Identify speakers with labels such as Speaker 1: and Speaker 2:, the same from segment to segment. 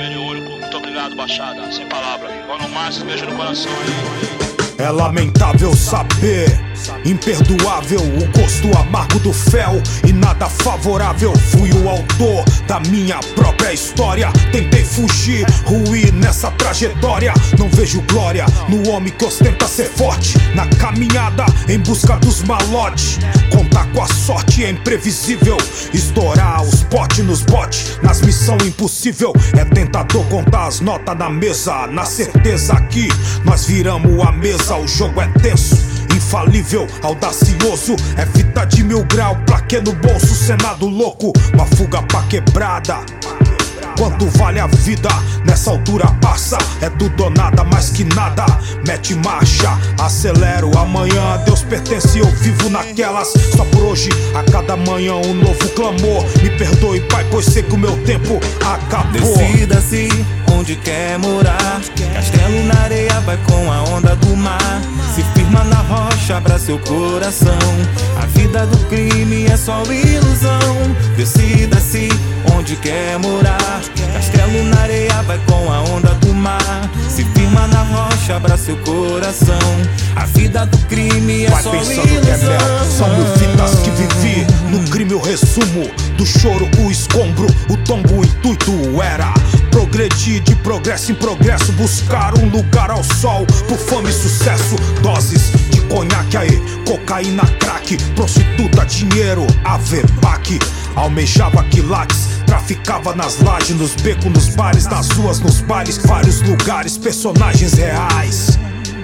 Speaker 1: vermelho único. Muito obrigado, Baixada. Sem palavra. Igual no Márcio, beijo no coração aí.
Speaker 2: É lamentável saber, imperdoável o gosto amargo do fel e nada favorável. Fui o autor da minha própria história. Tentei fugir, ruir nessa trajetória. Não vejo glória no homem que ostenta ser forte. Na caminhada em busca dos malotes. Contar com a sorte é imprevisível. Estourar os potes nos botes nas missão impossível. É tentador contar as notas na mesa, na certeza que nós viramos a mesa. O jogo é tenso, infalível, audacioso. É fita de 1000 graus, plaquê no bolso, Senado louco. Uma fuga pra quebrada. Quanto vale a vida? Nessa altura passa. É tudo ou nada, mais que nada. Mete marcha, acelero. Amanhã Deus pertence, eu vivo naquelas. Só por hoje, a cada manhã um novo clamor. Me perdoe, pai, pois sei que o meu tempo acabou.
Speaker 3: Decida-se onde quer morar. Castelo na areia, vai com a onda do mar. Se firma na rocha, abra seu coração. A vida do crime é só ilusão. Decida-se onde quer morar. Castelo na areia, vai com a onda do mar. Se firma na rocha, abra seu coração. A vida do crime é
Speaker 2: vai
Speaker 3: só
Speaker 2: pensando
Speaker 3: ilusão.
Speaker 2: Que é mel. São 1000 fitas que vivi. No crime o resumo do choro, o escombro. O tombo, o intuito era progredir de progresso em progresso. Buscar um lugar ao sol, por fama e sucesso. Doses de conhaque aí, cocaína, crack. Prostituta, dinheiro, avebaque. Almejava quilates, traficava nas lajes, nos becos, nos bares, nas ruas, nos bailes. Vários lugares, personagens reais.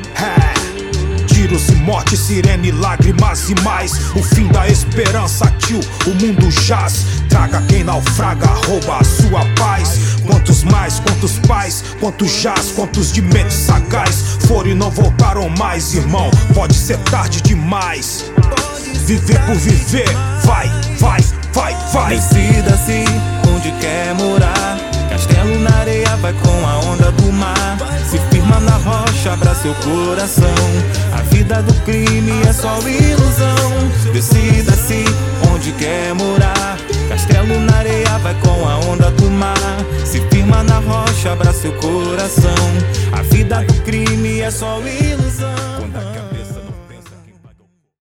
Speaker 2: Tiros e morte, sirene, lágrimas e mais. O fim da esperança, tio, o mundo jaz. Traga quem naufraga, rouba a sua paz. Quantos mais, quantos pais, quantos jaz, quantos de mente sagaz foram e não voltaram mais, irmão, pode ser tarde demais. Viver por viver, vai, vai, vai, vai.
Speaker 3: Decida-se onde quer morar. Castelo na areia, vai com a onda do mar. Se firma na rocha, abra seu coração. A vida do crime é só ilusão. Decida-se onde quer morar. Castelo na areia, vai com a onda do mar. Se firma na rocha, abra seu coração. A vida do crime é só ilusão.